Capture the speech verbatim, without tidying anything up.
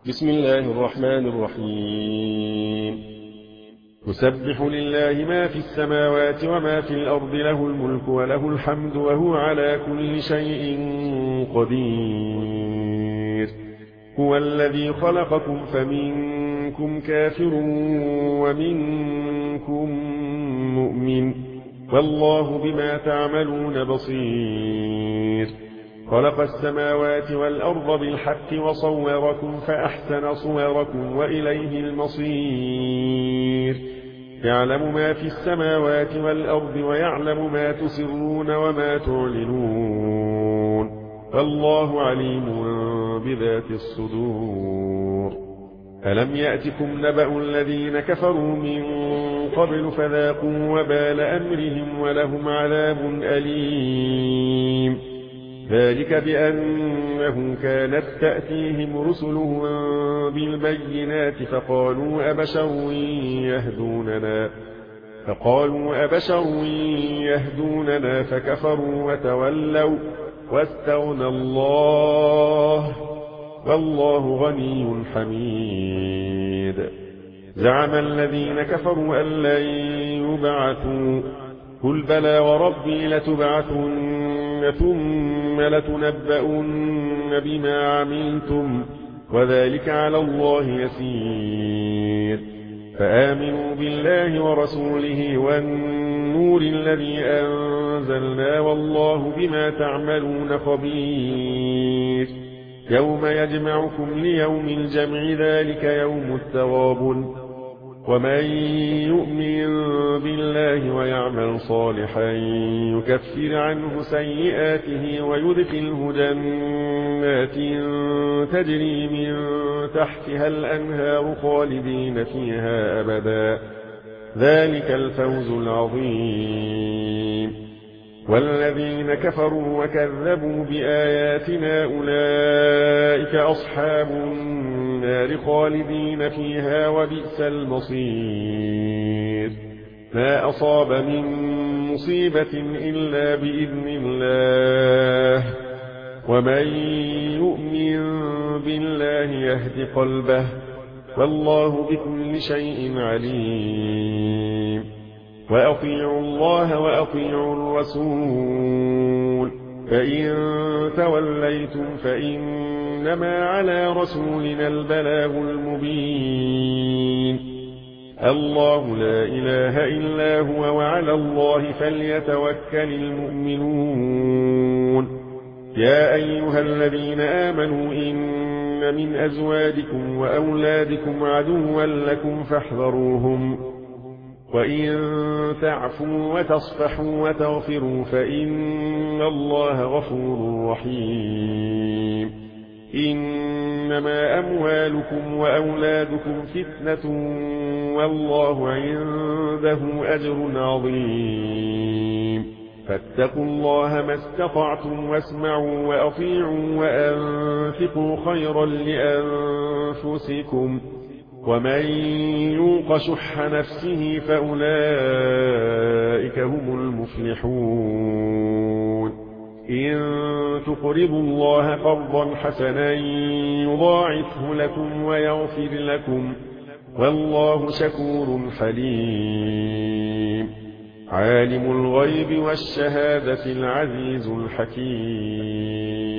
بسم الله الرحمن الرحيم. يسبح لله ما في السماوات وما في الأرض، له الملك وله الحمد وهو على كل شيء قدير. هو الذي خلقكم فمنكم كافر ومنكم مؤمن، والله بما تعملون بصير. خلق السماوات والأرض بالحق وصوركم فأحسن صوركم وإليه المصير. يعلم ما في السماوات والأرض ويعلم ما تسرون وما تعلنون، والله عليم بذات الصدور. ألم يأتكم نبأ الذين كفروا من قبل فذاقوا وبال أمرهم ولهم عذاب أليم. ذلك بأنه كانت تأتيهم رسلهم بالبينات فقالوا أبشر يهدوننا فقالوا أبشر يهدوننا فكفروا وتولوا واستغنى الله، والله غني حميد. زعم الذين كفروا أن لن يبعثوا، قل بلى وربي لتبعثن ثم لتنبؤن بما عملتم وذلك على الله يسير. فآمنوا بالله ورسوله والنور الذي أنزلنا، والله بما تعملون خبير. يوم يجمعكم ليوم الجمع، ذلك يوم التغابن. ومن يؤمن بالله ويعمل صالحا يكفر عنه سيئاته ويدخله جنات تجري من تحتها الأنهار خالدين فيها أبدا، ذلك الفوز العظيم. والذين كفروا وكذبوا بآياتنا أولئك أصحاب النار خالدين فيها وبئس المصير. ما أصاب من مصيبة إلا بإذن الله، ومن يؤمن بالله يهد قلبه، والله بكل شيء عليم. وأطيعوا الله وأطيعوا الرسول، فإن توليتم فإنما على رسولنا البلاغ المبين. الله لا إله إلا هو، وعلى الله فليتوكل المؤمنون. يا أيها الذين آمنوا إن من أزواجكم وأولادكم عدوا لكم فاحذروهم، وإن تعفوا وتصفحوا وتغفروا فإن الله غفور رحيم. إنما أموالكم وأولادكم فتنة، والله عنده أجر عظيم. فاتقوا الله ما استطعتم واسمعوا وأطيعوا وأنفقوا خيرا لأنفسكم، ومن يوق شح نفسه فأولئك هم المفلحون. إن تقرضوا الله قرضا حسنا يضاعفه لكم ويغفر لكم، والله شكور حليم. عالم الغيب والشهادة العزيز الحكيم.